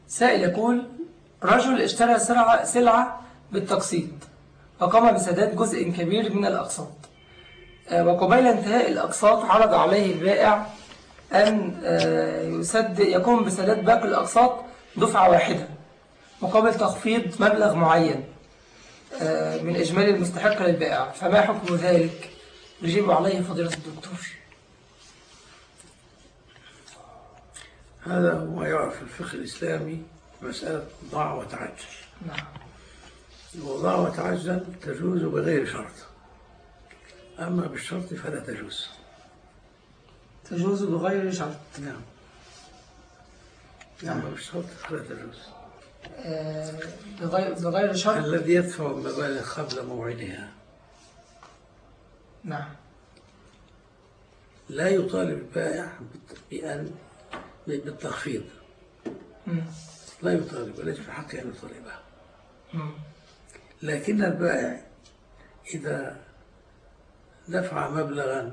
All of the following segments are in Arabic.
سائل يقول: رجل اشترى سلعة بالتقسيط وقام بسداد جزء كبير من الأقساط، وقبيل انتهاء الأقساط عرض عليه البائع أن يقوم بسداد باقي الأقساط دفعة واحدة مقابل تخفيض مبلغ معين من إجمالي المستحق للبائع، فما حكم ذلك؟ يجيب عليه فضيلة الدكتور. هذا هو ما يعرف في الفقه الإسلامي مسألة ضاع وتعجل. نعم. وضاع وتعجل تجوز بغير شرط، أما بالشرط فلا تجوز. تجوز بغير شرط. نعم. أما بالشرط فلا تجوز. بغير شرط. الذي يدفع المبالغ قبل موعدها نعم لا يطالب البائع بالتخفيض. لا يطالب، وليس في حقه أن يطالبها. لكن البائع إذا دفع مبلغا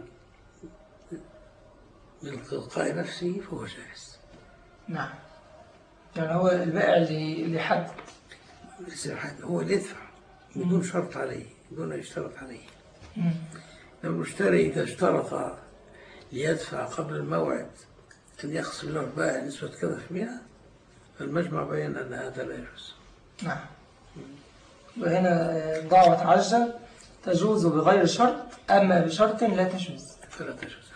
من تلقاء نفسه فهو جائز. نعم. يعني هو البائع اللي حدد، هو اللي يدفع بدون شرط عليه، بدون أن يشترط عليه. المشتري إذا اشترط ليدفع قبل الموعد أن يخصم له البائع نسبة كذا في 100، فالمجمع بين أن هذا لا يجوز. نعم. وهنا ضاع وتعجل تجوز بغير شرط، أما بشرط لا تجوز. فلا تجوز.